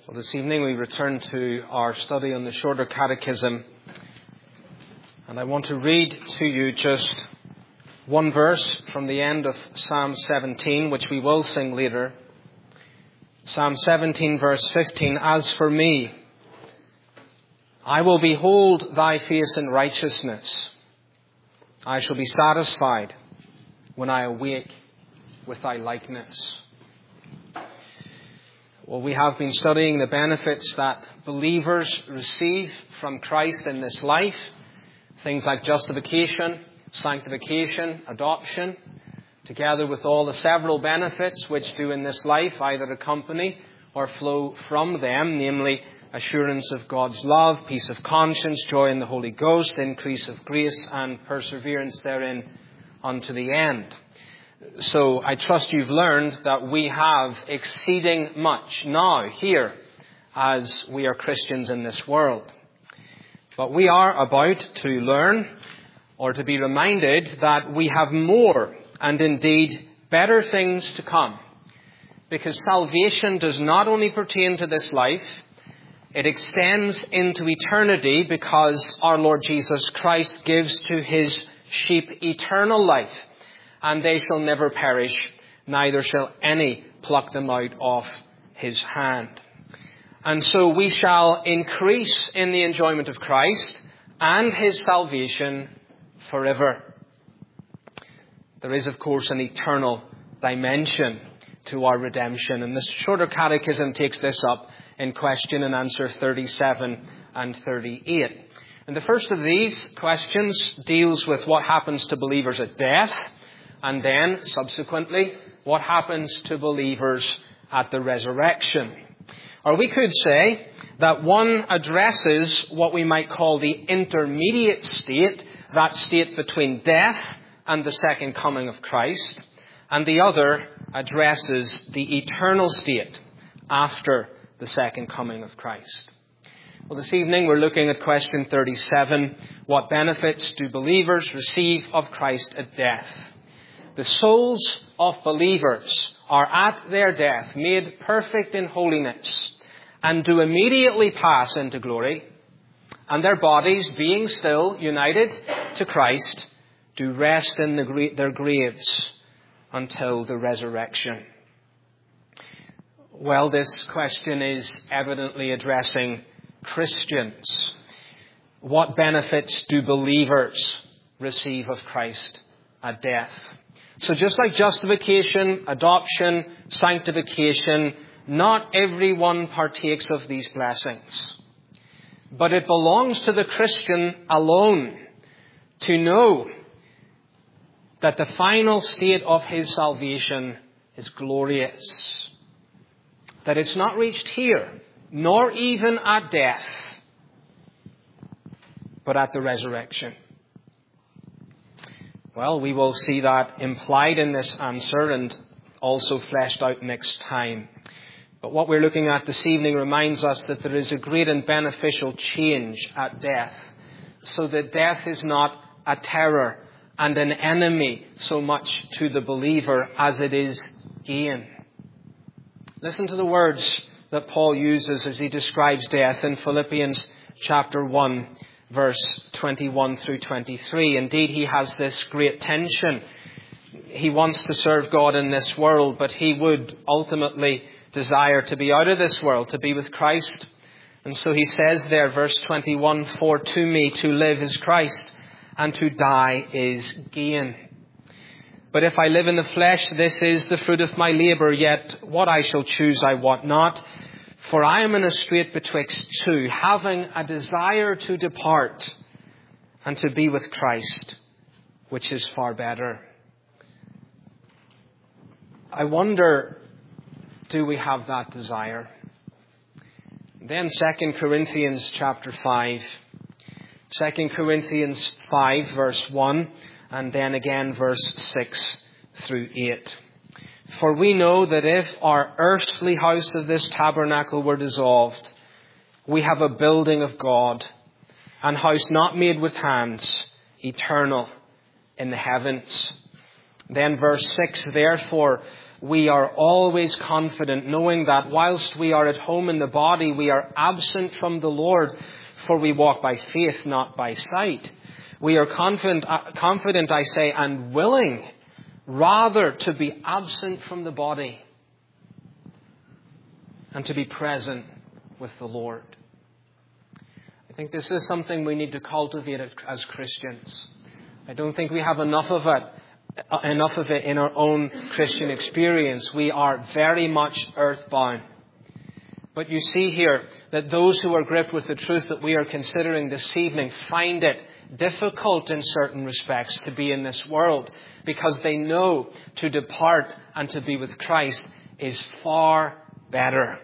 Well, this evening we return to our study on the Shorter Catechism, and I want to read to you just one verse from the end of Psalm 17, which we will sing later. Psalm 17, verse 15, "As for me, I will behold thy face in righteousness. I shall be satisfied when I awake with thy likeness." Well, we have been studying the benefits that believers receive from Christ in this life. Things like justification, sanctification, adoption, together with all the several benefits which do in this life either accompany or flow from them, namely assurance of God's love, peace of conscience, joy in the Holy Ghost, increase of grace and perseverance therein unto the end. So I trust you've learned that we have exceeding much now here as we are Christians in this world. But we are about to learn or to be reminded that we have more and indeed better things to come. Because salvation does not only pertain to this life, it extends into eternity because our Lord Jesus Christ gives to his sheep eternal life. And they shall never perish, neither shall any pluck them out of his hand. And so we shall increase in the enjoyment of Christ and his salvation forever. There is, of course, an eternal dimension to our redemption. And this Shorter Catechism takes this up in question and answer 37 and 38. And the first of these questions deals with what happens to believers at death. And then, subsequently, what happens to believers at the resurrection? Or we could say that one addresses what we might call the intermediate state, that state between death and the second coming of Christ, and the other addresses the eternal state after the second coming of Christ. Well, this evening we're looking at question 37. What benefits do believers receive of Christ at death? The souls of believers are at their death made perfect in holiness and do immediately pass into glory, and their bodies, being still united to Christ, do rest in their graves until the resurrection. Well, this question is evidently addressing Christians. What benefits do believers receive of Christ at death? So just like justification, adoption, sanctification, not everyone partakes of these blessings. But it belongs to the Christian alone to know that the final state of his salvation is glorious. That it's not reached here, nor even at death, but at the resurrection. Well, we will see that implied in this answer and also fleshed out next time. But what we're looking at this evening reminds us that there is a great and beneficial change at death. So that death is not a terror and an enemy so much to the believer as it is gain. Listen to the words that Paul uses as he describes death in Philippians chapter 1. Verse 21 through 23. Indeed, he has this great tension. He wants to serve God in this world, but he would ultimately desire to be out of this world, to be with Christ. And so he says there, verse 21, "For to me to live is Christ, and to die is gain. But if I live in the flesh, this is the fruit of my labour, yet what I shall choose I wot not. For I am in a strait betwixt two, having a desire to depart and to be with Christ, which is far better." I wonder, do we have that desire? Then 2 Corinthians chapter 5. 2 Corinthians 5 verse 1 and then again verse 6 through 8. "For we know that if our earthly house of this tabernacle were dissolved, we have a building of God, an house not made with hands, eternal in the heavens." Then verse 6, "Therefore we are always confident, knowing that whilst we are at home in the body, we are absent from the Lord, for we walk by faith, not by sight. We are confident, I say, and willing rather to be absent from the body and to be present with the Lord. I think this is something we need to cultivate as Christians. I don't think we have enough of it in our own Christian experience. We are very much earthbound. But you see here that those who are gripped with the truth that we are considering this evening find it difficult in certain respects to be in this world, because they know to depart and to be with Christ is far better.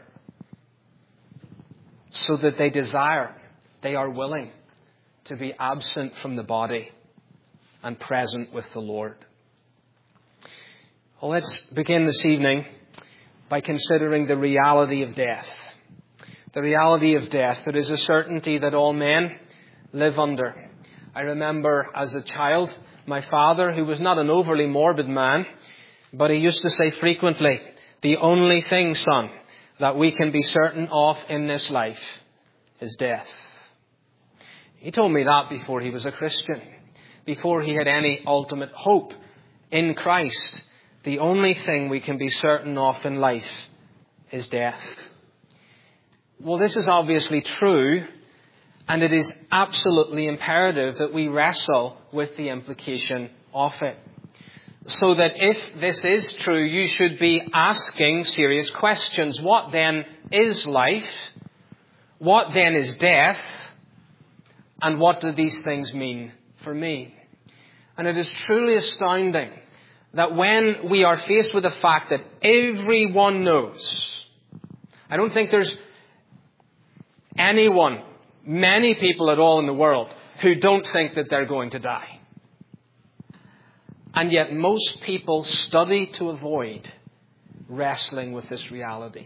So that they are willing to be absent from the body and present with the Lord. Well, let's begin this evening by considering the reality of death. The reality of death. There is a certainty that all men live under. I remember as a child, my father, who was not an overly morbid man, but he used to say frequently, "The only thing, son, that we can be certain of in this life is death." He told me that before he was a Christian, before he had any ultimate hope in Christ. The only thing we can be certain of in life is death. Well, this is obviously true, and it is absolutely imperative that we wrestle with the implication of it. So that if this is true, you should be asking serious questions. What then is life? What then is death? And what do these things mean for me? And it is truly astounding that when we are faced with the fact that everyone knows, I don't think there's many people at all in the world who don't think that they're going to die. And yet most people study to avoid wrestling with this reality.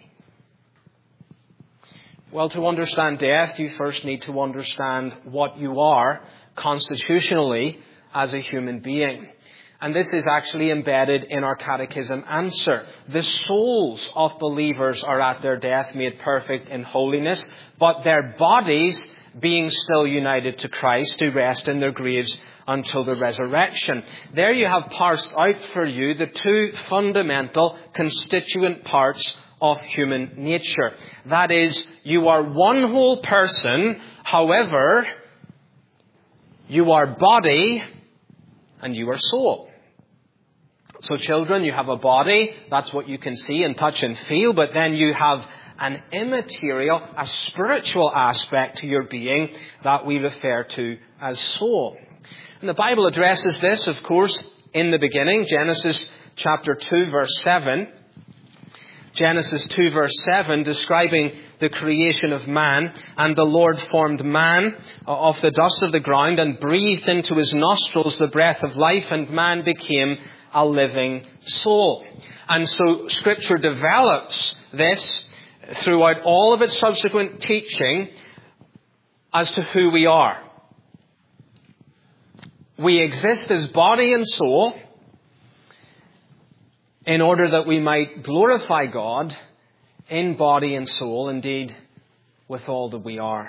Well, to understand death, you first need to understand what you are constitutionally as a human being. And this is actually embedded in our catechism answer. The souls of believers are at their death made perfect in holiness, but their bodies, being still united to Christ, do rest in their graves until the resurrection. There you have parsed out for you the two fundamental constituent parts of human nature. That is, you are one whole person, however, you are body and you are soul. So children, you have a body, that's what you can see and touch and feel, but then you have an immaterial, a spiritual aspect to your being that we refer to as soul. And the Bible addresses this, of course, in the beginning, Genesis chapter 2, verse 7. Genesis 2 verse 7, describing the creation of man. "And the Lord formed man of the dust of the ground and breathed into his nostrils the breath of life, and man became a living soul." And so Scripture develops this throughout all of its subsequent teaching as to who we are. We exist as body and soul in order that we might glorify God in body and soul, indeed, with all that we are.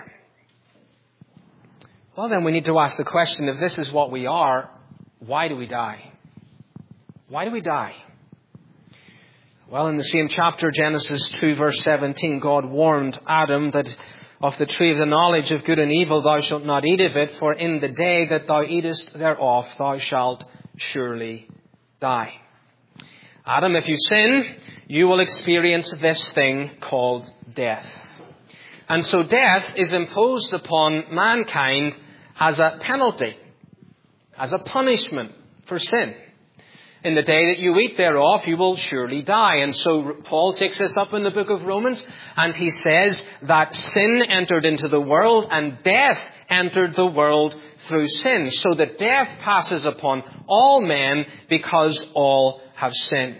Well, then we need to ask the question, if this is what we are, why do we die? Why do we die? Well, in the same chapter, Genesis 2, verse 17, God warned Adam that of the tree of the knowledge of good and evil thou shalt not eat of it, for in the day that thou eatest thereof thou shalt surely die. Adam, if you sin, you will experience this thing called death. And so death is imposed upon mankind as a penalty, as a punishment for sin. In the day that you eat thereof, you will surely die. And so Paul takes this up in the book of Romans, and he says that sin entered into the world and death entered the world through sin. So that death passes upon all men because all have sinned.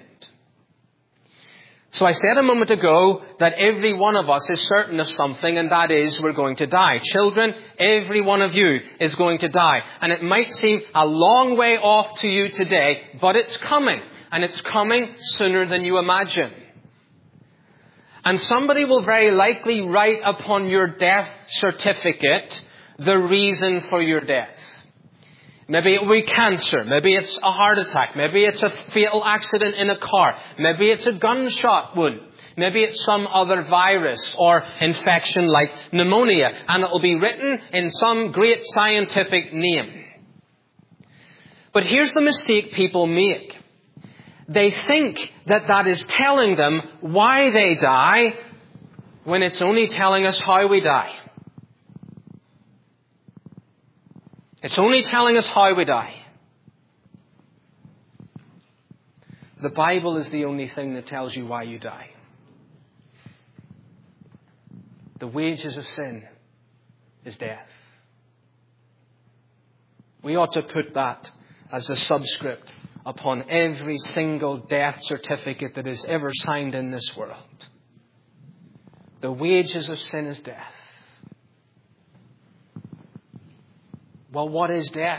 So I said a moment ago that every one of us is certain of something, and that is we're going to die. Children, every one of you is going to die. And it might seem a long way off to you today, but it's coming. and it's coming sooner than you imagine. And somebody will very likely write upon your death certificate the reason for your death. Maybe it will be cancer. Maybe it's a heart attack. Maybe it's a fatal accident in a car. Maybe it's a gunshot wound. Maybe it's some other virus or infection like pneumonia. And it will be written in some great scientific name. But here's the mistake people make. They think that that is telling them why they die when it's only telling us how we die. It's only telling us how we die. The Bible is the only thing that tells you why you die. The wages of sin is death. We ought to put that as a subscript upon every single death certificate that is ever signed in this world. The wages of sin is death. Well, what is death?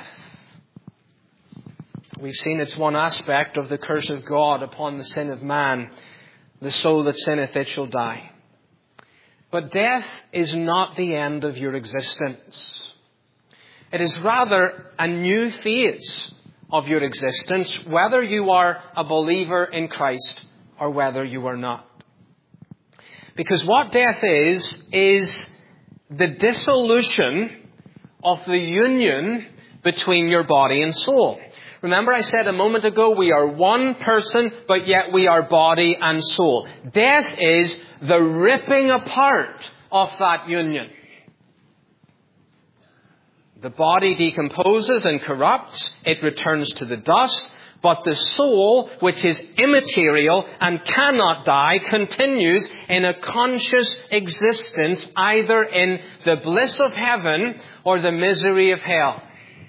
We've seen it's one aspect of the curse of God upon the sin of man. The soul that sinneth, it shall die. But death is not the end of your existence. It is rather a new phase of your existence, whether you are a believer in Christ or whether you are not. Because what death is the dissolution of the union between your body and soul. Remember I said a moment ago, we are one person, but yet we are body and soul. Death is the ripping apart of that union. The body decomposes and corrupts. It returns to the dust. But the soul, which is immaterial and cannot die, continues in a conscious existence, either in the bliss of heaven or the misery of hell.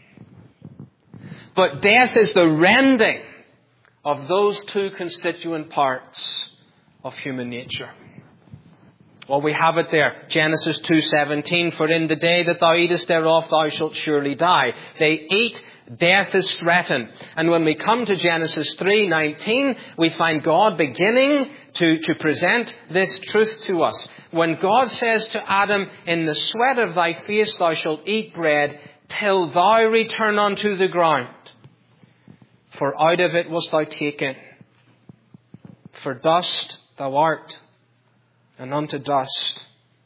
But death is the rending of those two constituent parts of human nature. Well, we have it there. Genesis 2:17, for in the day that thou eatest thereof, thou shalt surely die. They eat, death is threatened. And when we come to Genesis 3:19, we find God beginning to present this truth to us. When God says to Adam, in the sweat of thy face thou shalt eat bread, till thou return unto the ground. For out of it wast thou taken. For dust thou art, and unto dust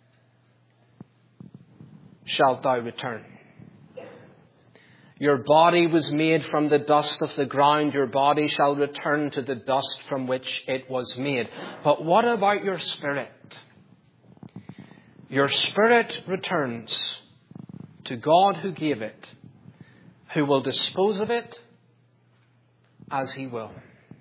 shalt thou return. Your body was made from the dust of the ground. Your body shall return to the dust from which it was made. But what about your spirit? Your spirit returns to God who gave it, who will dispose of it as he will.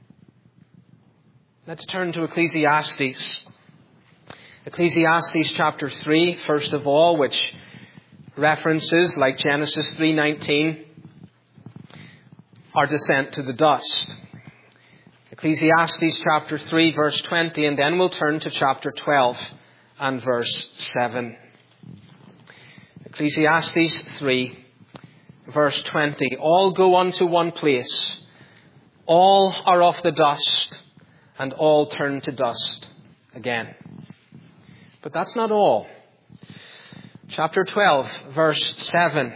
Let's turn to Ecclesiastes. Ecclesiastes chapter 3, first of all, which references, like Genesis 3:19, our descent to the dust. Ecclesiastes chapter 3, verse 20, and then we'll turn to chapter 12 and verse 7. Ecclesiastes 3, verse 20, all go unto one place, all are of the dust, and all turn to dust again. But that's not all. Chapter 12, verse 7.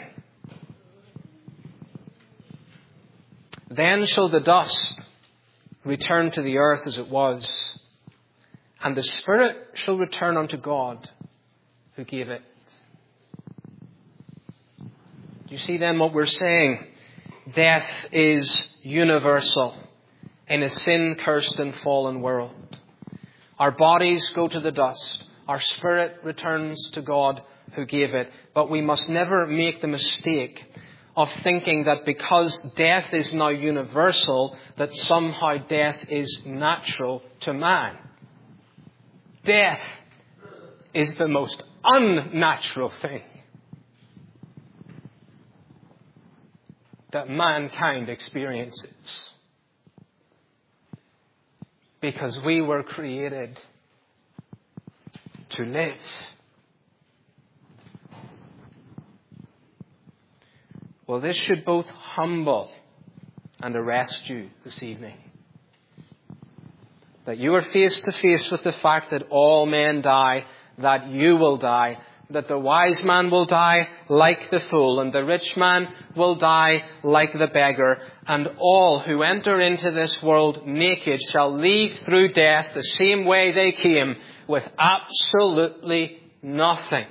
Then shall the dust return to the earth as it was, and the spirit shall return unto God who gave it. Do you see then what we're saying? Death is universal in a sin-cursed and fallen world. Our bodies go to the dust. Our spirit returns to God who gave it. But we must never make the mistake of thinking that because death is now universal, that somehow death is natural to man. Death is the most unnatural thing that mankind experiences. Because we were created to live. Well, this should both humble and arrest you this evening. that you are face to face with the fact that all men die, that you will die, that the wise man will die like the fool, and the rich man will die like the beggar, and all who enter into this world naked shall leave through death the same way they came, with absolutely nothing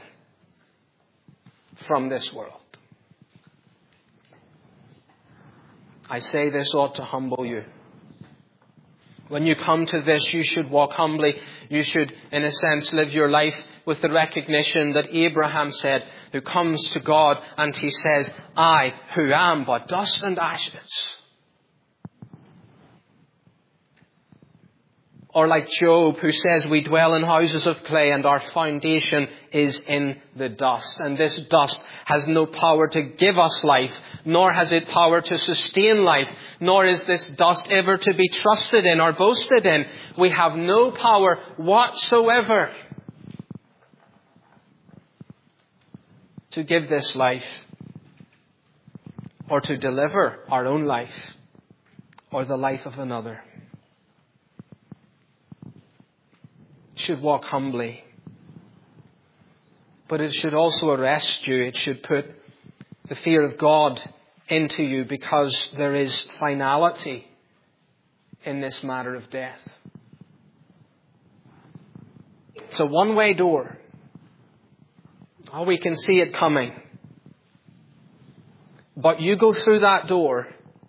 from this world. I say this ought to humble you. When you come to this, you should walk humbly. You should, in a sense, live your life with the recognition that Abraham said, who comes to God and he says, I, who am but dust and ashes. Or like Job, who says, we dwell in houses of clay and our foundation is in the dust. And this dust has no power to give us life, nor has it power to sustain life, nor is this dust ever to be trusted in or boasted in. We have no power whatsoever to give this life, or to deliver our own life, or the life of another. Should walk humbly. But it should also arrest you. It should put the fear of God into you, because there is finality in this matter of death. It's a one-way door. Oh, we can see it coming. But you go through that door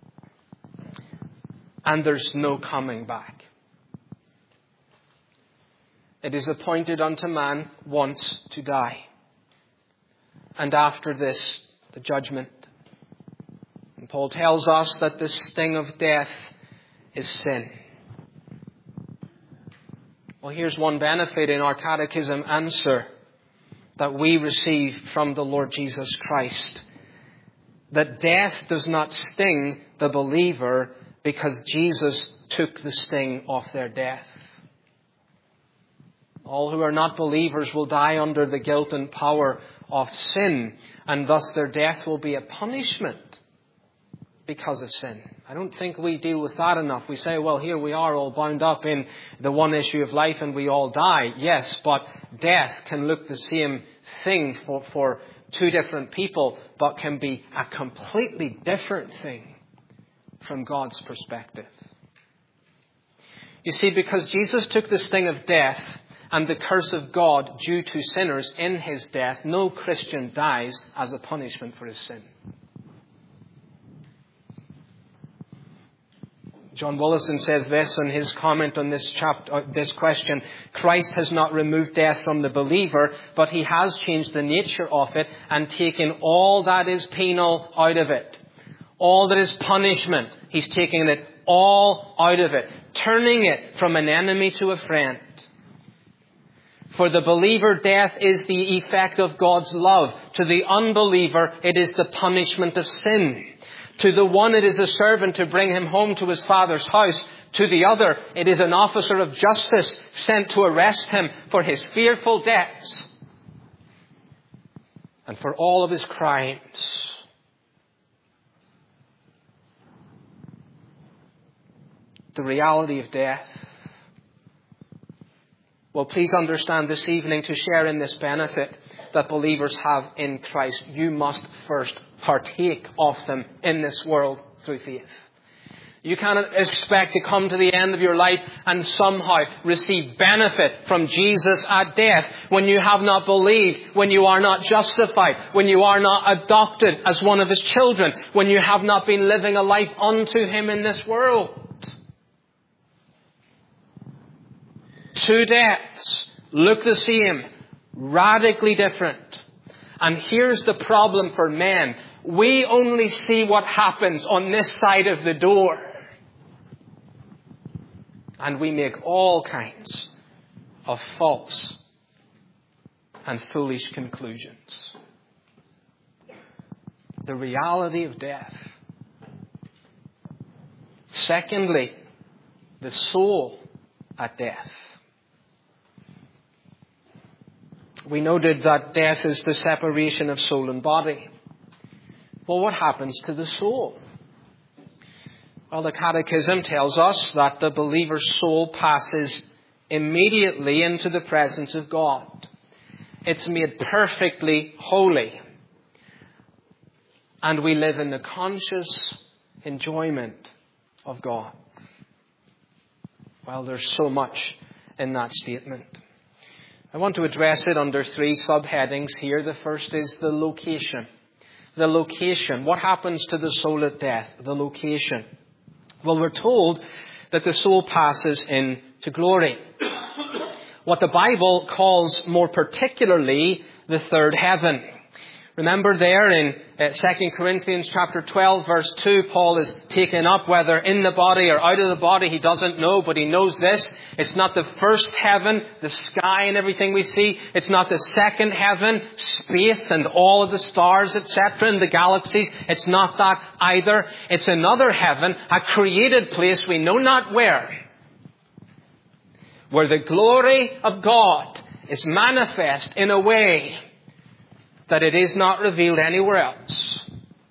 and there's no coming back. It is appointed unto man once to die. And after this, the judgment. And Paul tells us that the sting of death is sin. Well, here's one benefit in our catechism answer that we receive from the Lord Jesus Christ. That death does not sting the believer because Jesus took the sting of their death. All who are not believers will die under the guilt and power of sin, and thus their death will be a punishment because of sin. I don't think we deal with that enough. We say, well, here we are all bound up in the one issue of life and we all die. Yes, but death can look the same thing for two different people, but can be a completely different thing from God's perspective. You see, because Jesus took the sting of death and the curse of God due to sinners in his death, no Christian dies as a punishment for his sin. John Willison says this in his comment on this question: Christ has not removed death from the believer, but he has changed the nature of it and taken all that is penal out of it. All that is punishment, he's taking it all out of it, turning it from an enemy to a friend. For the believer, death is the effect of God's love. To the unbeliever, it is the punishment of sin. To the one, it is a servant to bring him home to his father's house. To the other, it is an officer of justice sent to arrest him for his fearful debts and for all of his crimes. The reality of death. Well, please understand this evening, to share in this benefit that believers have in Christ, you must first partake of them in this world through faith. You cannot expect to come to the end of your life and somehow receive benefit from Jesus at death when you have not believed, when you are not justified, when you are not adopted as one of his children, when you have not been living a life unto him in this world. Two deaths look the same, radically different. And here's the problem for men. We only see what happens on this side of the door. And we make all kinds of false and foolish conclusions. The reality of death. Secondly, the soul at death. We noted that death is the separation of soul and body. Well, what happens to the soul? Well, the Catechism tells us that the believer's soul passes immediately into the presence of God. It's made perfectly holy. And we live in the conscious enjoyment of God. Well, there's so much in that statement. I want to address it under 3 subheadings here. The first is the location. The location. What happens to the soul at death? The location. Well, we're told that the soul passes into glory. What the Bible calls more particularly the third heaven. Remember there in 2 Corinthians chapter 12 verse 2, Paul is taken up whether in the body or out of the body. He doesn't know, but he knows this. It's not the first heaven, the sky and everything we see. It's not the second heaven, space and all of the stars, etc., and the galaxies. It's not that either. It's another heaven, a created place we know not where the glory of God is manifest in a way that it is not revealed anywhere else.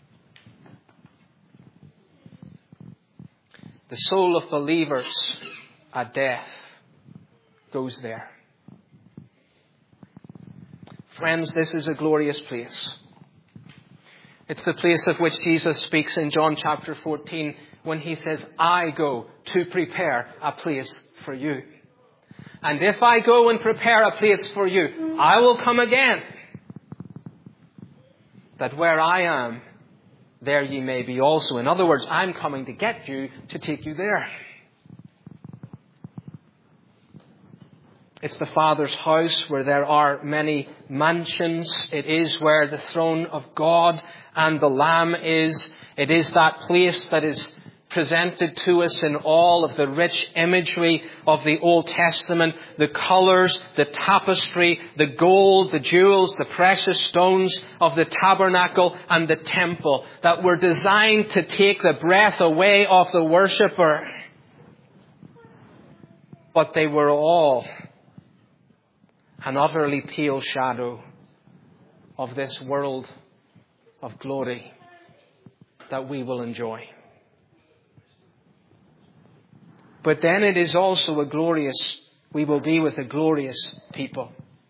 The soul of believers at death goes there. Friends, this is a glorious place. It's the place of which Jesus speaks in John chapter 14 when he says, I go to prepare a place for you. And if I go and prepare a place for you, I will come again, that where I am, there ye may be also. In other words, I'm coming to get you, to take you there. It's the Father's house where there are many mansions. It is where the throne of God and the Lamb is. It is that place that is presented to us in all of the rich imagery of the Old Testament, the colours, the tapestry, the gold, the jewels, the precious stones of the tabernacle and the temple that were designed to take the breath away of the worshipper. But they were all an utterly pale shadow of this world of glory that we will enjoy. But then it is also we will be with a glorious people.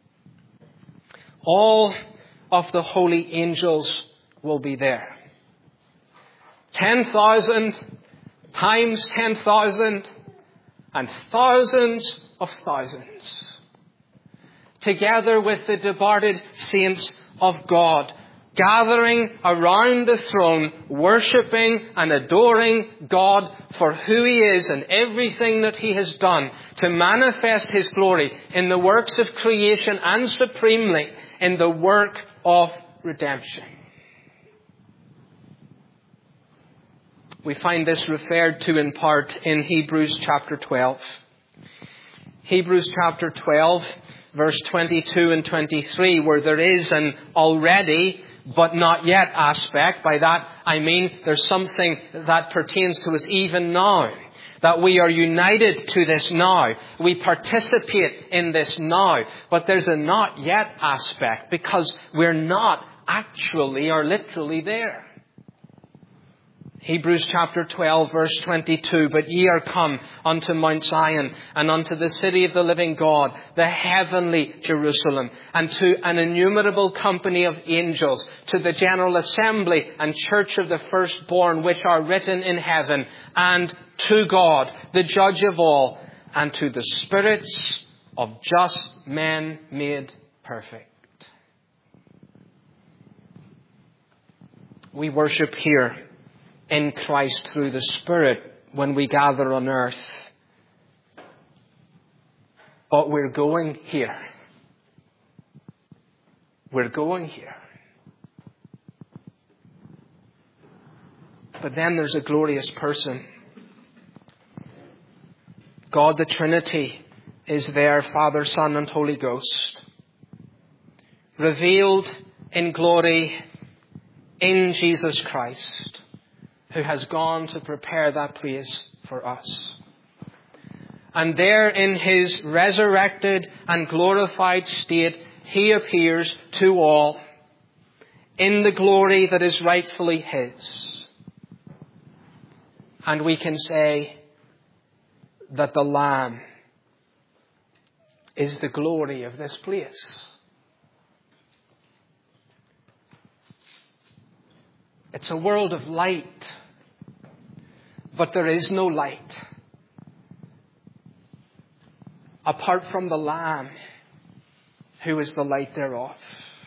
All of the holy angels will be there. 10,000 times 10,000 and thousands of thousands. Together with the departed saints of God, gathering around the throne, worshipping and adoring God for who He is and everything that He has done to manifest His glory in the works of creation and supremely in the work of redemption. We find this referred to in part in Hebrews chapter 12. Hebrews chapter 12, verse 22 and 23, where there is an already but not yet aspect. By that I mean there's something that pertains to us even now. That we are united to this now. We participate in this now. But there's a not yet aspect because we're not actually or literally there. Hebrews chapter 12 verse 22, but ye are come unto Mount Zion and unto the city of the living God, the heavenly Jerusalem, and to an innumerable company of angels, to the general assembly and church of the firstborn which are written in heaven, and to God, the judge of all, and to the spirits of just men made perfect. We worship here in Christ through the Spirit when we gather on earth. But we're going here. We're going here. But then there's a glorious person. God the Trinity is there, Father, Son, and Holy Ghost. Revealed in glory in Jesus Christ, who has gone to prepare that place for us. And there in His resurrected and glorified state, He appears to all in the glory that is rightfully His. And we can say that the Lamb is the glory of this place. It's a world of light, but there is no light apart from the Lamb, who is the light thereof.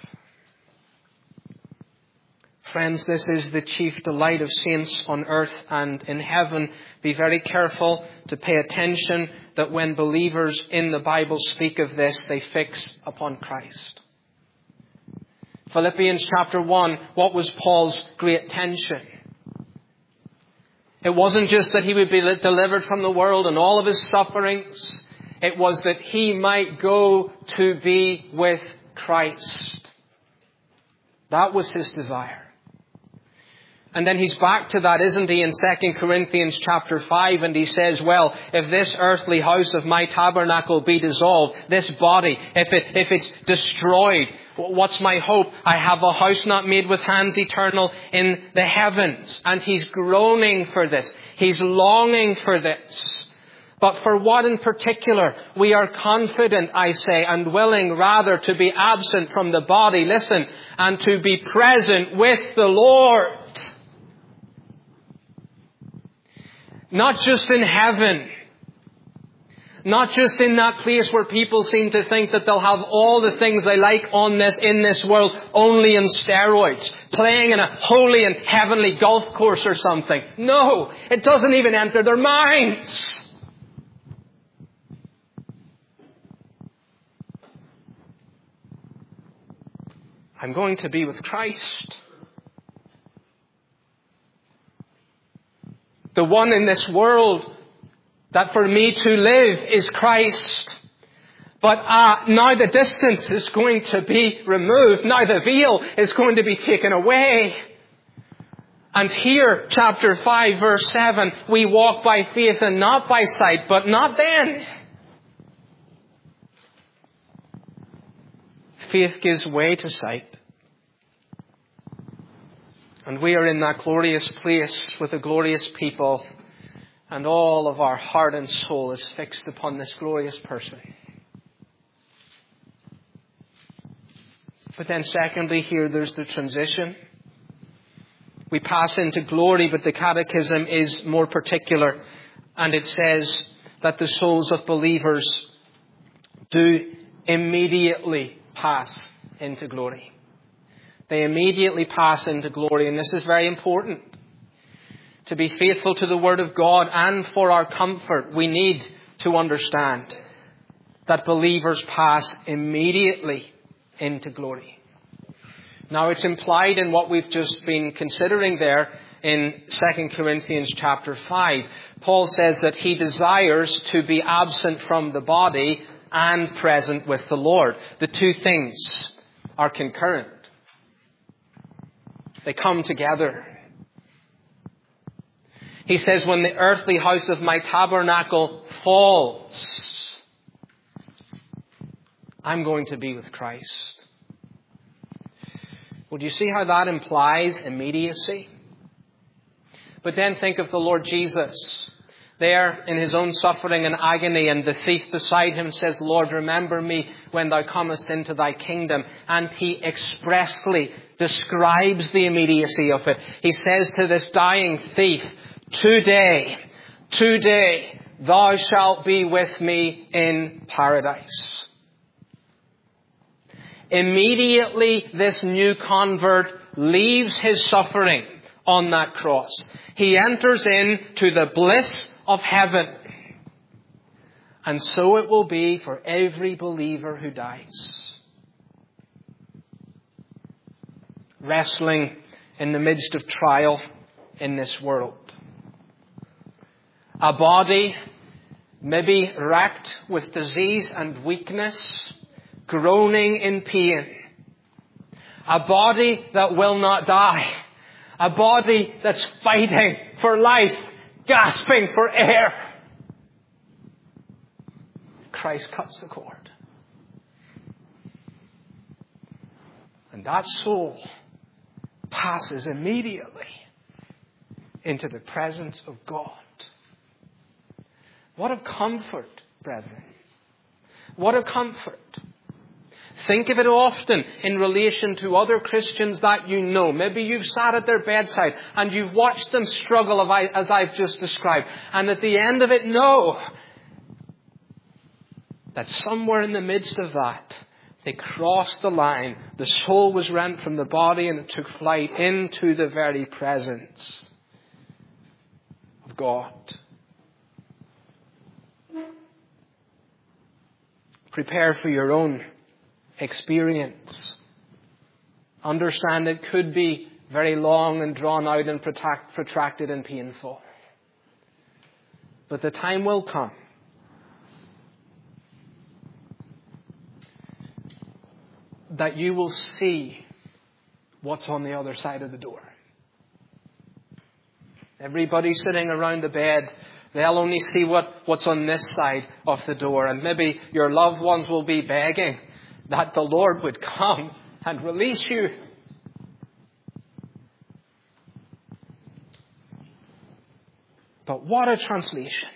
Friends, this is the chief delight of saints on earth and in heaven. Be very careful to pay attention that when believers in the Bible speak of this, they fix upon Christ. Philippians chapter 1, what was Paul's great tension? It wasn't just that he would be delivered from the world and all of his sufferings. It was that he might go to be with Christ. That was his desire. And then he's back to that, isn't he, in 2 Corinthians chapter 5, and he says, well, if this earthly house of my tabernacle be dissolved, this body, if it's destroyed, what's my hope? I have a house not made with hands, eternal in the heavens. And he's groaning for this. He's longing for this. But for what in particular? We are confident, I say, and willing rather to be absent from the body, listen, and to be present with the Lord. Not just in heaven. Not just in that place where people seem to think that they'll have all the things they like in this world, only in steroids, playing in a holy and heavenly golf course or something. No, it doesn't even enter their minds. I'm going to be with Christ. The one in this world that for me to live is Christ. But now the distance is going to be removed. Now the veil is going to be taken away. And here, chapter 5, verse 7, we walk by faith and not by sight, but not then. Faith gives way to sight. And we are in that glorious place with a glorious people. And all of our heart and soul is fixed upon this glorious person. But then secondly, here there's the transition. We pass into glory, but the Catechism is more particular. And it says that the souls of believers do immediately pass into glory. They immediately pass into glory. And this is very important. To be faithful to the Word of God and for our comfort, we need to understand that believers pass immediately into glory. Now, it's implied in what we've just been considering there in 2 Corinthians chapter 5. Paul says that he desires to be absent from the body and present with the Lord. The two things are concurrent. They come together. He says, when the earthly house of my tabernacle falls, I'm going to be with Christ. Well, do you see how that implies immediacy? But then think of the Lord Jesus. There in his own suffering and agony, and the thief beside him says, Lord, remember me when thou comest into thy kingdom. And he expressly describes the immediacy of it. He says to this dying thief, today, thou shalt be with me in paradise. Immediately, this new convert leaves his suffering on that cross. He enters into the bliss of heaven. And so it will be for every believer who dies. Wrestling in the midst of trial in this world. A body maybe racked with disease and weakness, groaning in pain. A body that will not die. A body that's fighting for life, gasping for air. Christ cuts the cord. And that soul passes immediately into the presence of God. What a comfort, brethren. What a comfort. Think of it often in relation to other Christians that you know. Maybe you've sat at their bedside and you've watched them struggle as I've just described. And at the end of it, know that somewhere in the midst of that, they crossed the line. The soul was rent from the body and it took flight into the very presence of God. Prepare for your own experience. Understand it could be very long and drawn out and protracted and painful. But the time will come that you will see what's on the other side of the door. Everybody sitting around the bed, they'll only see what's on this side of the door. And maybe your loved ones will be begging that the Lord would come and release you. But what a translation.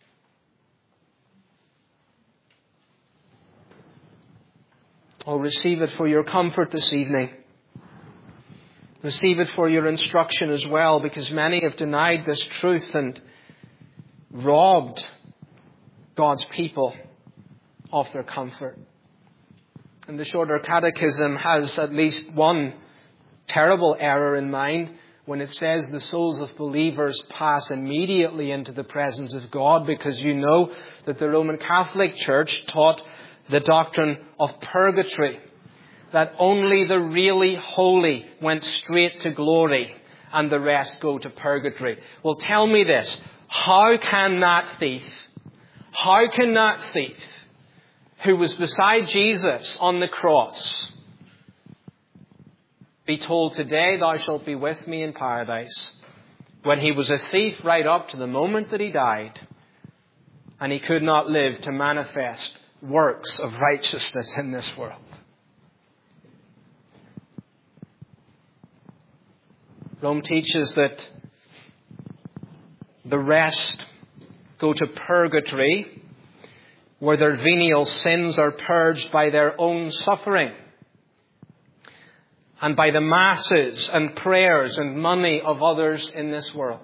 Oh, receive it for your comfort this evening. Receive it for your instruction as well, because many have denied this truth and robbed God's people of their comfort. And the Shorter Catechism has at least one terrible error in mind when it says the souls of believers pass immediately into the presence of God, because you know that the Roman Catholic Church taught the doctrine of purgatory, that only the really holy went straight to glory and the rest go to purgatory. Well, tell me this. How can that thief who was beside Jesus on the cross be told, today thou shalt be with me in paradise, when he was a thief right up to the moment that he died, and he could not live to manifest works of righteousness in this world? Rome teaches that the rest go to purgatory, where their venial sins are purged by their own suffering and by the masses and prayers and money of others in this world.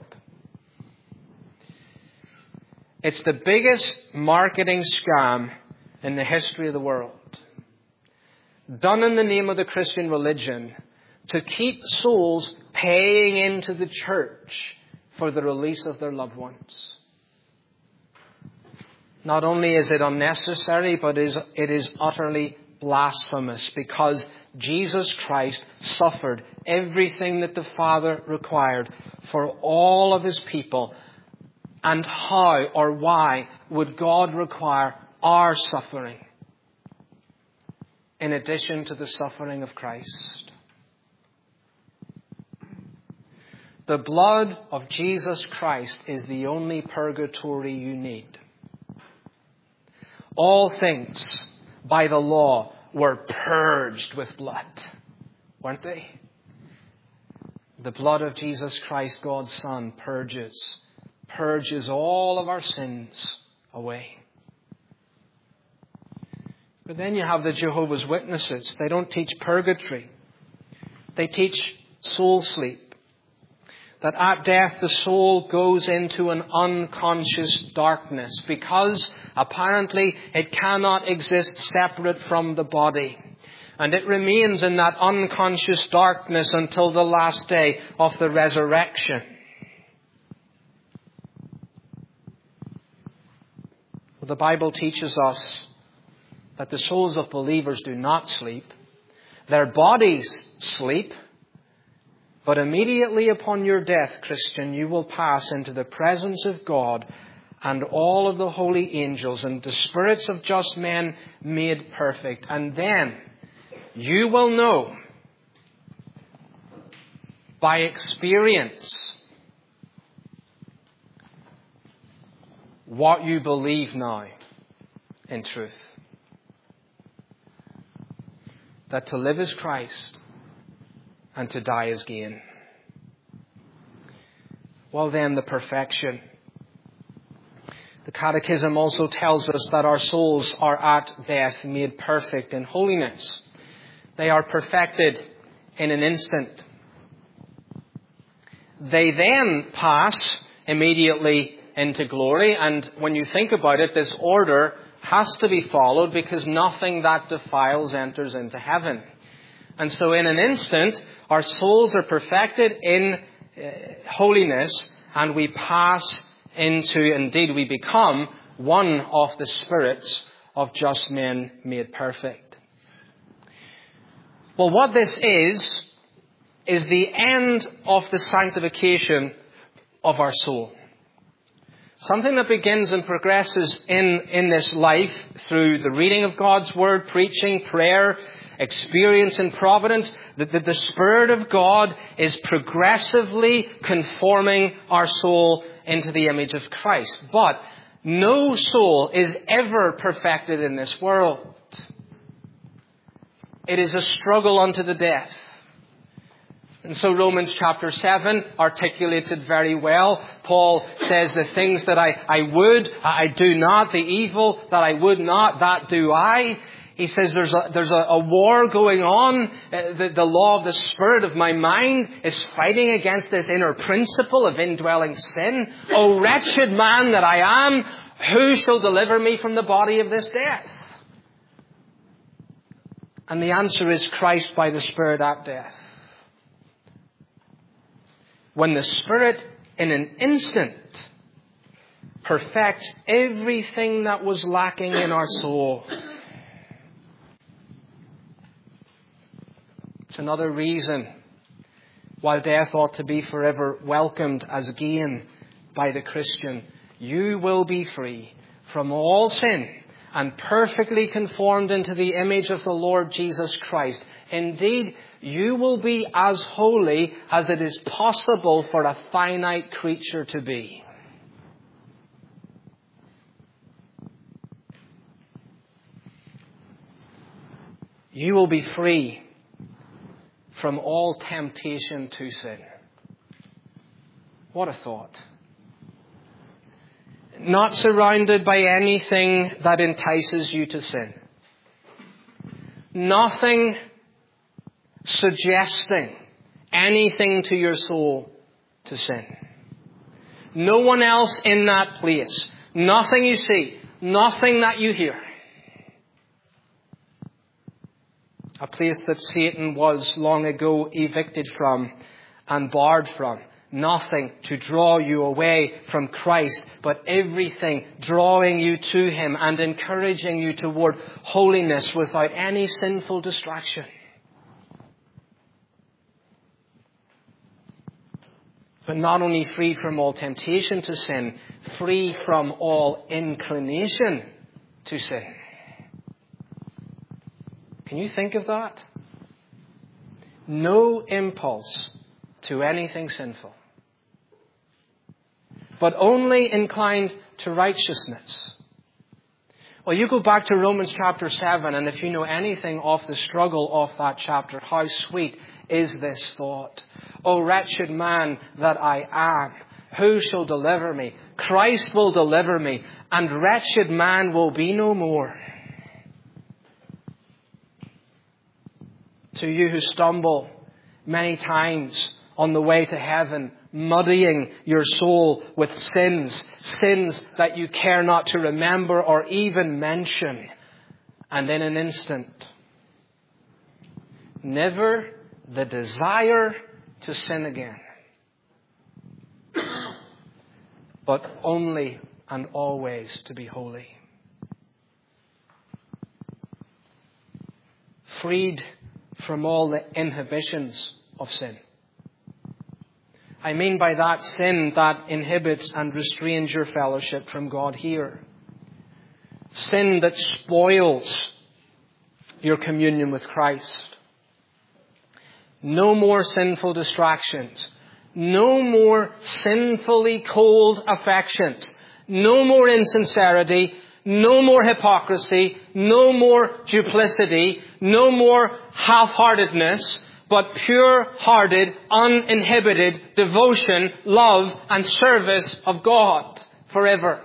It's the biggest marketing scam in the history of the world, done in the name of the Christian religion, to keep souls paying into the church for the release of their loved ones. Not only is it unnecessary, but it is utterly blasphemous, because Jesus Christ suffered everything that the Father required for all of his people. And how or why would God require our suffering in addition to the suffering of Christ? The blood of Jesus Christ is the only purgatory you need. All things by the law were purged with blood, weren't they? The blood of Jesus Christ, God's Son, purges all of our sins away. But then you have the Jehovah's Witnesses. They don't teach purgatory. They teach soul sleep. That at death the soul goes into an unconscious darkness, because apparently it cannot exist separate from the body. And it remains in that unconscious darkness until the last day of the resurrection. Well, the Bible teaches us that the souls of believers do not sleep. Their bodies sleep. But immediately upon your death, Christian, you will pass into the presence of God and all of the holy angels and the spirits of just men made perfect. And then you will know by experience what you believe now in truth. That to live is Christ and to die is gain. well then the perfection. The Catechism also tells us that our souls are at death made perfect in holiness. They are perfected in an instant. They then pass immediately into glory, and when you think about it, this order has to be followed because nothing that defiles enters into heaven. And so in an instant, our souls are perfected in holiness, and we pass into, indeed we become, one of the spirits of just men made perfect. Well, what this is the end of the sanctification of our soul. Something that begins and progresses in this life through the reading of God's Word, preaching, prayer, experience in providence, that the Spirit of God is progressively conforming our soul into the image of Christ. But no soul is ever perfected in this world. It is a struggle unto the death. And so Romans chapter 7 articulates it very well. Paul says, the things that I would, I do not. The evil that I would not, that do I. He says there's a war going on. The law of the Spirit of my mind is fighting against this inner principle of indwelling sin. O wretched man that I am, who shall deliver me from the body of this death? And the answer is Christ by the Spirit at death. When the Spirit in an instant perfects everything that was lacking in our soul. It's another reason why death ought to be forever welcomed as gain by the Christian. You will be free from all sin and perfectly conformed into the image of the Lord Jesus Christ. Indeed, you will be as holy as it is possible for a finite creature to be. You will be free from all temptation to sin. What a thought. Not surrounded by anything that entices you to sin. Nothing suggesting anything to your soul to sin. No one else in that place. Nothing you see. Nothing that you hear. A place that Satan was long ago evicted from and barred from. Nothing to draw you away from Christ, but everything drawing you to Him and encouraging you toward holiness without any sinful distraction. But not only free from all temptation to sin, free from all inclination to sin. Can you think of that? No impulse to anything sinful, but only inclined to righteousness. Well, you go back to Romans chapter 7, and if you know anything of the struggle of that chapter, how sweet is this thought? O wretched man that I am, who shall deliver me? Christ will deliver me, and wretched man will be no more. To you who stumble many times on the way to heaven, muddying your soul with sins that you care not to remember or even mention, and in an instant, never the desire to sin again, but only and always to be holy. Freed from all the inhibitions of sin. I mean by that sin that inhibits and restrains your fellowship from God here. Sin that spoils your communion with Christ. No more sinful distractions. No more sinfully cold affections. No more insincerity. No more hypocrisy. No more duplicity. No more half-heartedness. but pure-hearted, uninhibited devotion, love, and service of God forever.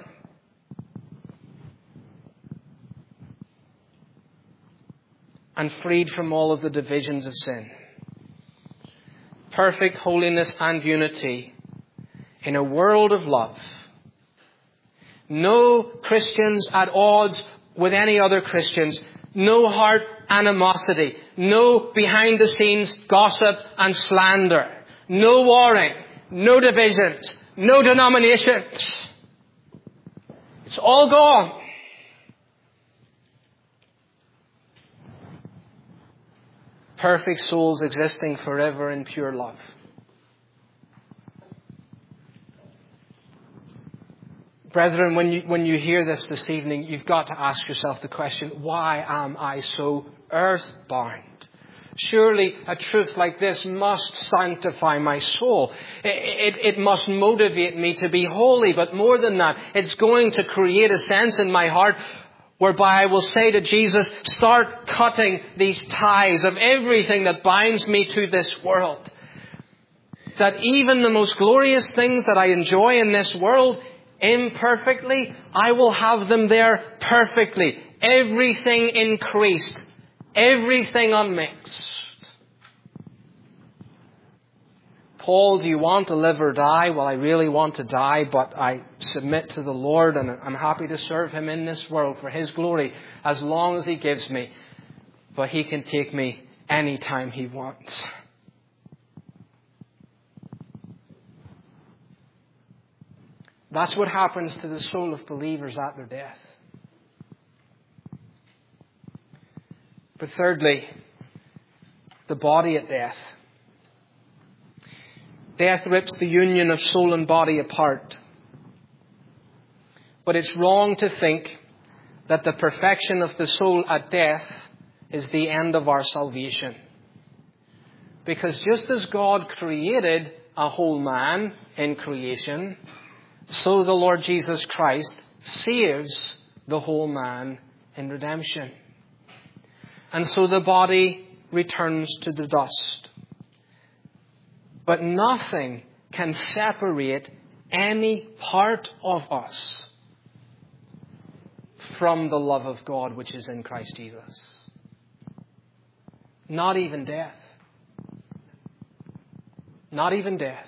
And freed from all of the divisions of sin. Perfect holiness and unity in a world of love. No Christians at odds with any other Christians. No heart animosity. No behind the scenes gossip and slander. No warring. No divisions. No denominations. It's all gone. Perfect souls existing forever in pure love. Brethren, when you hear this evening, you've got to ask yourself the question, why am I so earthbound? Surely a truth like this must sanctify my soul. It must motivate me to be holy, but more than that, it's going to create a sense in my heart whereby I will say to Jesus, start cutting these ties of everything that binds me to this world. That even the most glorious things that I enjoy in this world, imperfectly, I will have them there perfectly. Everything increased. Everything unmixed. Paul, do you want to live or die? Well, I really want to die, but I submit to the Lord and I'm happy to serve Him in this world for His glory as long as He gives me. But He can take me anytime He wants. That's what happens to the soul of believers at their death. But thirdly, the body at death. Death rips the union of soul and body apart. But it's wrong to think that the perfection of the soul at death is the end of our salvation. Because just as God created a whole man in creation, so the Lord Jesus Christ saves the whole man in redemption. And so the body returns to the dust. But nothing can separate any part of us from the love of God which is in Christ Jesus. Not even death. Not even death.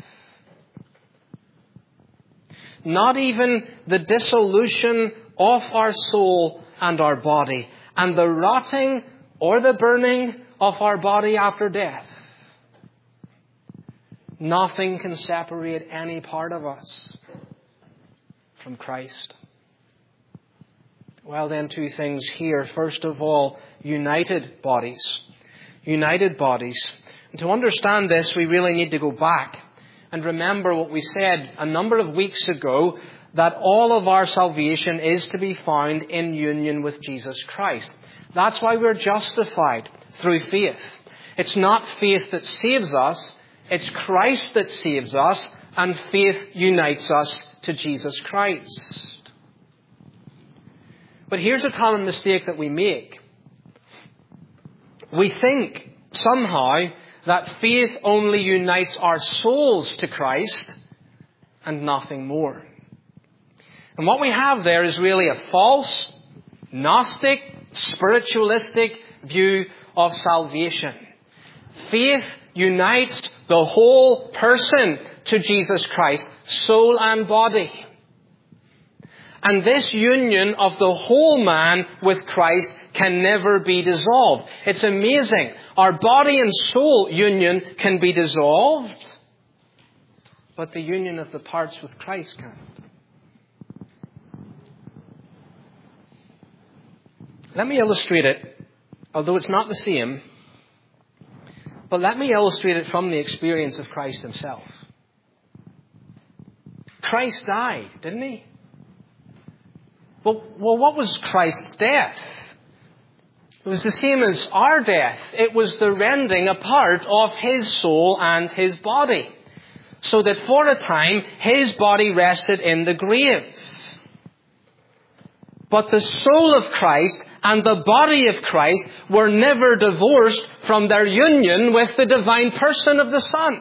Not even the dissolution of our soul and our body, and the rotting or the burning of our body after death. Nothing can separate any part of us from Christ. Well then, two things here. First of all, united bodies. United bodies. And to understand this, we really need to go back and remember what we said a number of weeks ago, that all of our salvation is to be found in union with Jesus Christ. That's why we're justified through faith. It's not faith that saves us, it's Christ that saves us, and faith unites us to Jesus Christ. But here's a common mistake that we make. We think somehow that faith only unites our souls to Christ and nothing more. And what we have there is really a false, Gnostic, spiritualistic view of salvation. Faith unites the whole person to Jesus Christ, soul and body. And this union of the whole man with Christ can never be dissolved. It's amazing. Our body and soul union can be dissolved, but the union of the parts with Christ can't. Let me illustrate it, although it's not the same, but let me illustrate it from the experience of Christ Himself. Christ died, didn't He? Well, what was Christ's death? It was the same as our death. It was the rending apart of His soul and His body, so that for a time His body rested in the grave. But the soul of Christ and the body of Christ were never divorced from their union with the divine person of the Son.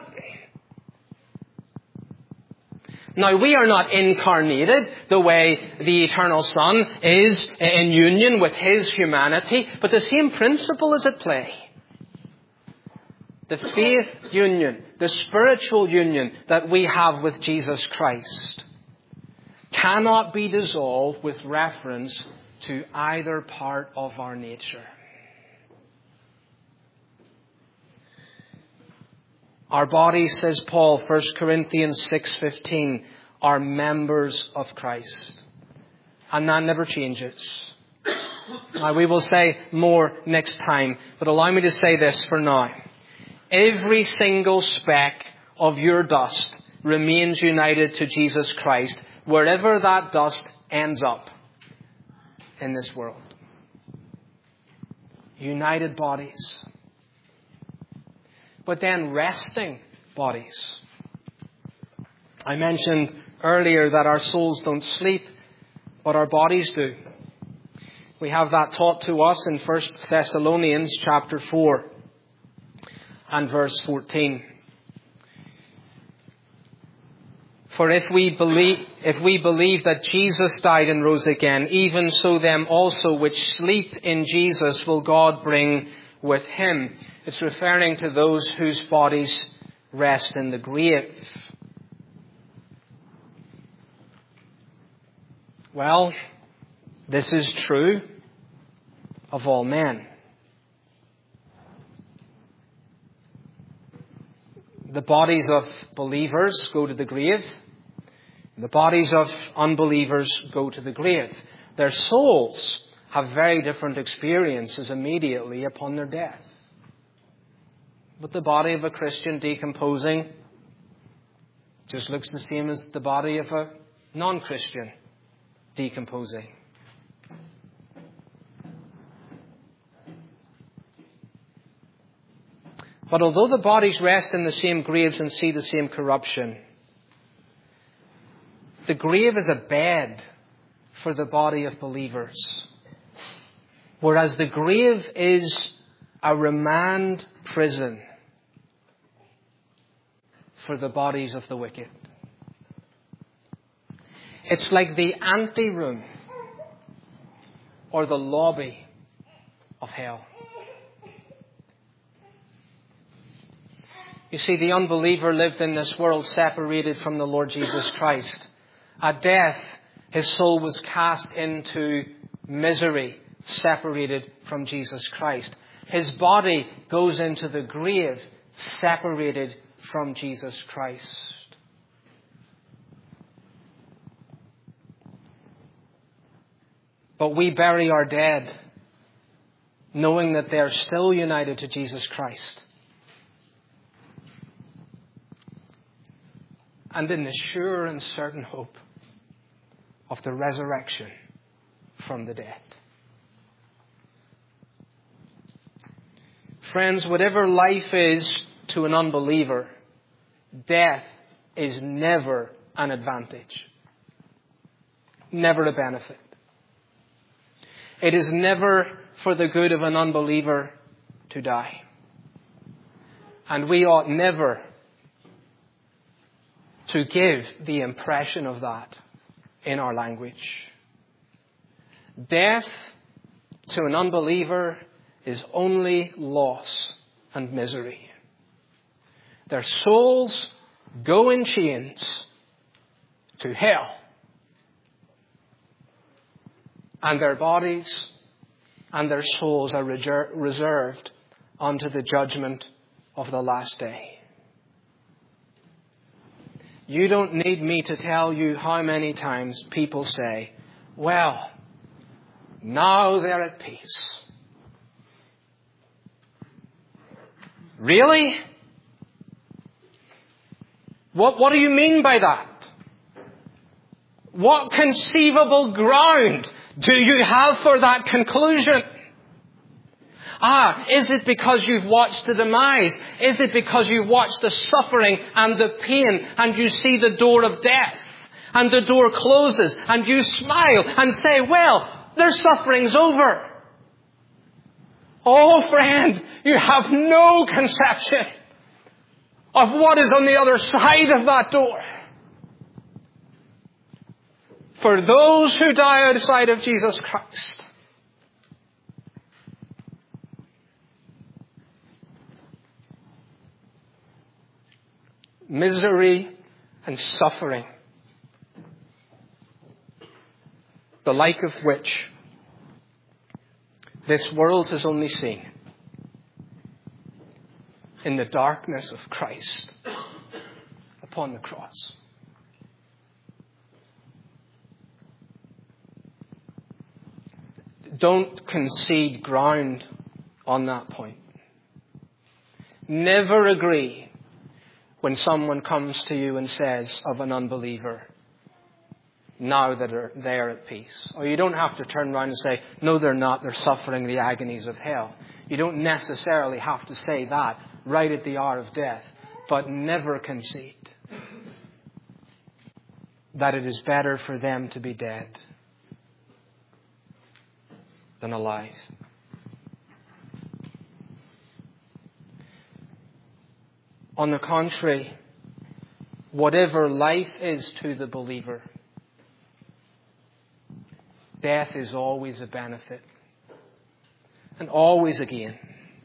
Now, we are not incarnated the way the eternal Son is in union with His humanity, but the same principle is at play. The faith union, the spiritual union that we have with Jesus Christ cannot be dissolved with reference to either part of our nature. Our bodies, says Paul, 1 Corinthians 6:15, are members of Christ. And that never changes. Now, we will say more next time, but allow me to say this for now. Every single speck of your dust remains united to Jesus Christ, wherever that dust ends up in this world. United bodies. But then resting bodies. I mentioned earlier that our souls don't sleep, but our bodies do. We have that taught to us in 1 Thessalonians chapter 4 and verse 14. For if we believe that Jesus died and rose again, even so them also which sleep in Jesus will God bring with Him. It's referring to those whose bodies rest in the grave. Well, this is true of all men. The bodies of believers go to the grave. The bodies of unbelievers go to the grave. Their souls have very different experiences immediately upon their death. But the body of a Christian decomposing just looks the same as the body of a non-Christian decomposing. But although the bodies rest in the same graves and see the same corruption, the grave is a bed for the body of believers, whereas the grave is a remand prison for the bodies of the wicked. It's like the anteroom or the lobby of hell. You see, the unbeliever lived in this world separated from the Lord Jesus Christ. At death, his soul was cast into misery, separated from Jesus Christ. His body goes into the grave, separated from Jesus Christ. But we bury our dead, knowing that they are still united to Jesus Christ. And in the sure and certain hope of the resurrection from the dead. Friends, whatever life is to an unbeliever, death is never an advantage. Never a benefit. It is never for the good of an unbeliever to die. And we ought never to give the impression of that in our language. Death to an unbeliever is only loss and misery. Their souls go in chains to hell. And their bodies and their souls are reserved unto the judgment of the last day. You don't need me to tell you how many times people say, well, now they're at peace. Really? What do you mean by that? What conceivable ground do you have for that conclusion? Is it because you've watched the demise? Is it because you've watched the suffering and the pain and you see the door of death and the door closes and you smile and say, well, their suffering's over. Oh, friend, you have no conception of what is on the other side of that door. For those who die outside of Jesus Christ, misery and suffering, the like of which this world has only seen in the darkness of Christ upon the cross. Don't concede ground on that point. Never agree when someone comes to you and says of an unbeliever, now that they're at peace. Or you don't have to turn around and say, no, they're not. They're suffering the agonies of hell. You don't necessarily have to say that right at the hour of death. But never concede that it is better for them to be dead than alive. On the contrary, whatever life is to the believer, death is always a benefit. And always a gain.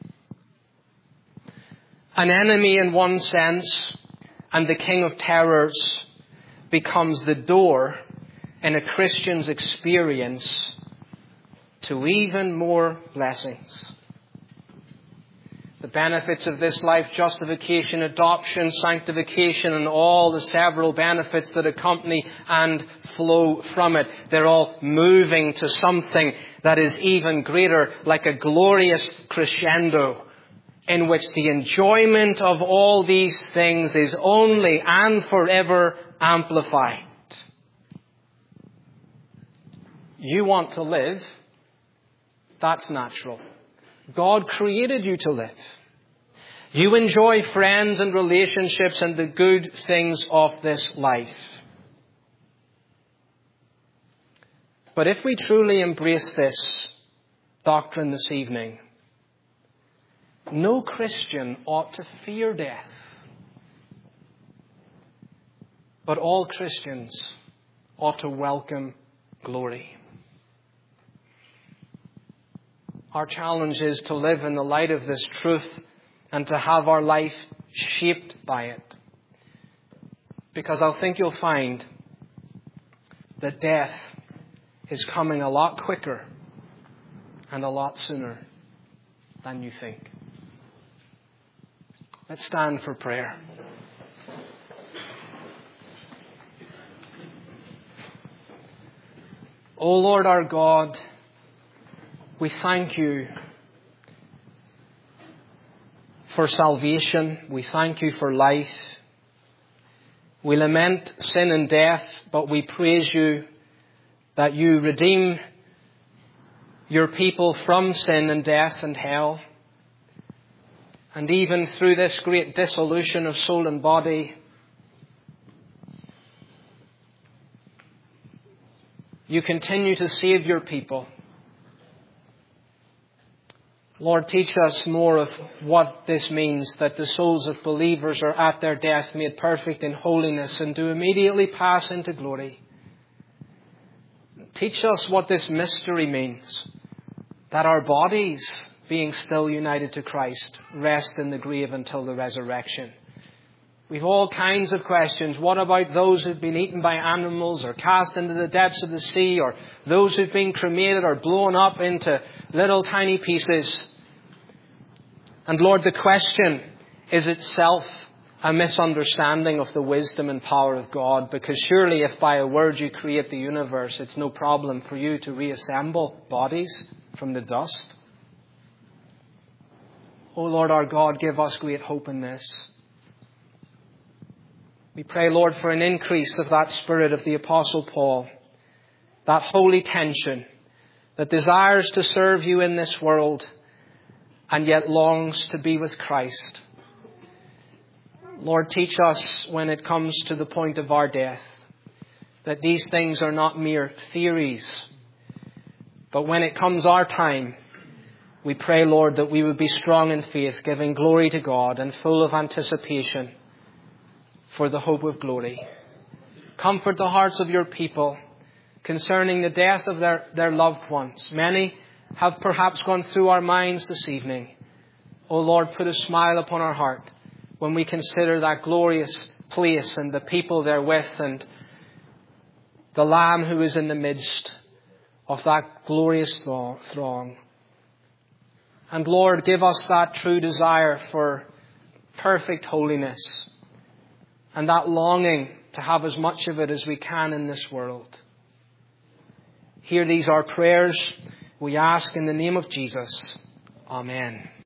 An enemy in one sense, and the king of terrors becomes the door in a Christian's experience to even more blessings. The benefits of this life, justification, adoption, sanctification, and all the several benefits that accompany and flow from it. They're all moving to something that is even greater, like a glorious crescendo, in which the enjoyment of all these things is only and forever amplified. You want to live? That's natural. God created you to live. You enjoy friends and relationships and the good things of this life. But if we truly embrace this doctrine this evening, no Christian ought to fear death. But all Christians ought to welcome glory. Our challenge is to live in the light of this truth and to have our life shaped by it. Because I think you'll find that death is coming a lot quicker and a lot sooner than you think. Let's stand for prayer. O Lord our God, we thank you for salvation. We thank you for life. We lament sin and death, but we praise you that you redeem your people from sin and death and hell. And even through this great dissolution of soul and body, you continue to save your people. Lord, teach us more of what this means, that the souls of believers are at their death made perfect in holiness and do immediately pass into glory. Teach us what this mystery means, that our bodies, being still united to Christ, rest in the grave until the resurrection. We've all kinds of questions. What about those who've been eaten by animals or cast into the depths of the sea, or those who've been cremated or blown up into little tiny pieces? And Lord, the question is itself a misunderstanding of the wisdom and power of God, because surely if by a word you create the universe, it's no problem for you to reassemble bodies from the dust. O Lord our God, give us great hope in this. We pray, Lord, for an increase of that spirit of the Apostle Paul, that holy tension that desires to serve you in this world and yet longs to be with Christ. Lord, teach us when it comes to the point of our death that these things are not mere theories, but when it comes our time, We pray, Lord, that we would be strong in faith, giving glory to God and full of anticipation for the hope of glory. Comfort the hearts of your people concerning the death of their loved ones. Many have perhaps gone through our minds this evening. O Lord, put a smile upon our heart when we consider that glorious place and the people therewith and the Lamb who is in the midst of that glorious throng. And Lord, give us that true desire for perfect holiness and that longing to have as much of it as we can in this world. Hear these our prayers, we ask in the name of Jesus. Amen.